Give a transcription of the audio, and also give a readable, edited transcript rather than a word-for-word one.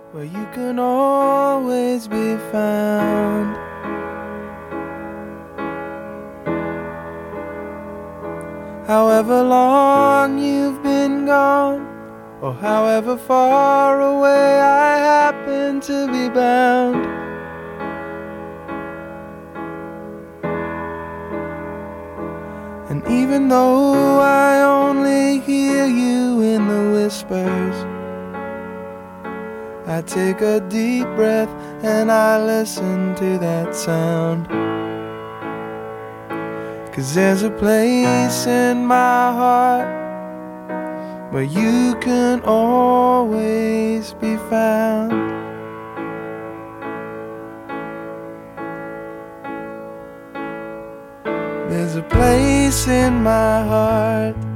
where you can always be found. However long you've been gone, or however far away I happen to be bound, and even though I only hear you in the whispers, I take a deep breath and I listen to that sound. 'Cause there's a place in my heart where you can always be found. There's a place in my heart